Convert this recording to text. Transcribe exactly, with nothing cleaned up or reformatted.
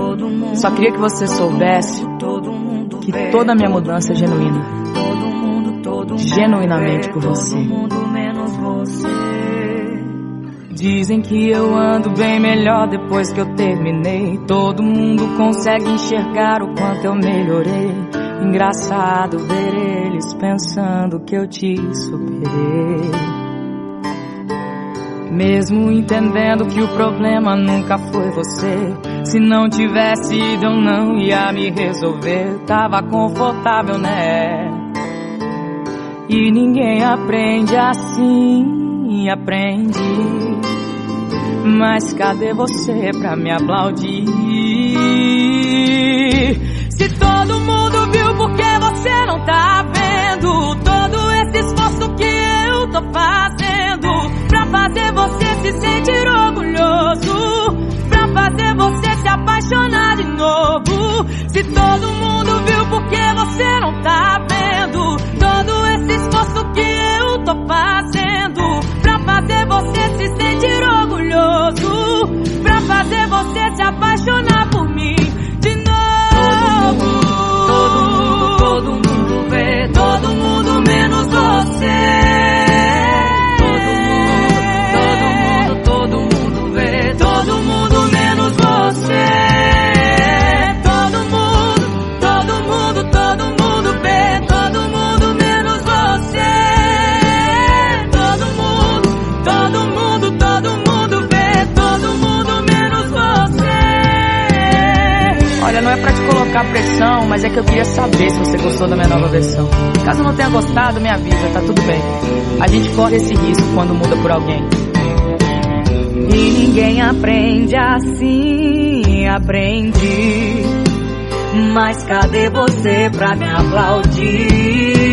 Só queria que você soubesse que toda a minha mudança é genuína, genuinamente por você. Dizem que eu ando bem melhor depois que eu terminei. Todo mundo consegue enxergar o quanto eu melhorei. Engraçado ver eles pensando que eu te superei, mesmo entendendo que o problema nunca foi você. Se não tivesse ido eu não ia me resolver. Tava confortável, né? E ninguém aprende assim, aprendi. Mas cadê você pra me aplaudir? Se todo mundo viu, por que você não tá vendo todo esse esforço que eu tô fazendo pra fazer você se sentir orgulhoso, pra fazer você se apaixonar de novo? Se todo mundo viu, por que você não tá vendo todo esse esforço que eu tô fazendo pra fazer você se sentir orgulhoso, pra fazer você se apaixonar por mim de novo? Todo mundo, todo mundo vê, todo mundo menos você. Todo mundo, todo mundo, todo mundo vê, todo mundo menos você. Todo mundo, todo mundo, todo mundo vê, todo mundo menos você. Todo mundo, todo mundo, todo mundo vê, todo mundo menos você. Olha, não é pra te colocar pressão, mas é que eu queria saber se você gostou da minha nova versão. Caso não tenha gostado, me avisa, tá tudo bem. A gente corre esse risco quando muda por alguém. E ninguém aprende assim, aprendi. Mas cadê você pra me aplaudir?